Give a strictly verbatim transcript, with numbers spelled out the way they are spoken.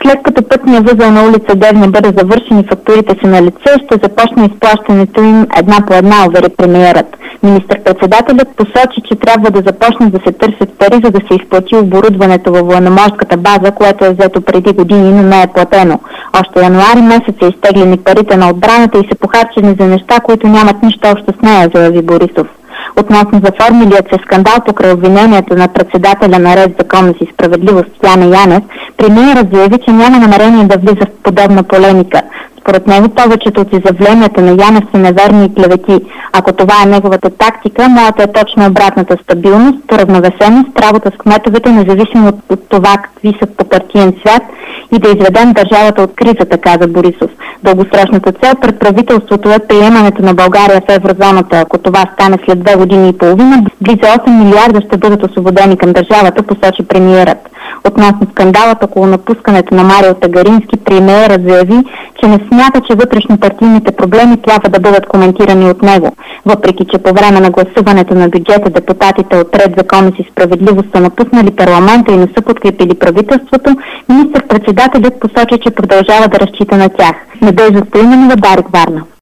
След като пътния възел на улица Девня бъде завършен и фактурите са на лице, ще започне изплащането им една по една, увери премиерът. Министър-председателят посочи, че трябва да започнат да се търсят пари, за да се изплати оборудването във военноморската база, което е взето преди години, но не е платено. Още януари месец са изтеглени парите на отбраната и са похарчени за неща, които нямат нищо общо с нея, заяви Борисов. Относно заформилият се скандал покрай обвиненията на председателя на Ред, законност и справедливост Яне Янев, премиерът заяви, че няма намерение да влиза в подобна полемика. Според него повечето от изявленията на Янев са неверни и клевети. Ако това е неговата тактика, моята е точно обратната: стабилност, равновесеност, работа с кметовете, независимо от, от това какви са по партиен свят, и да изведем държавата от кризата, каза Борисов. Дългосрочната цел пред правителството е приемането на България в еврозоната. Ако това стане след две години и половина, близо осем милиарда ще бъдат освободени към държавата, посочи премиерът. Относно скандалът около напускането на Марио Тагарински, премиерът заяви, че не смята, че вътрешнопартийните проблеми трябва да бъдат коментирани от него. Въпреки че по време на гласуването на бюджета депутатите от Ред, законност и справедливост са напуснали парламента и не са подкрепили правителството, министър-председателят посочи, че продължава да разчита на тях. Надежда Стоименова, Дарик, Варна.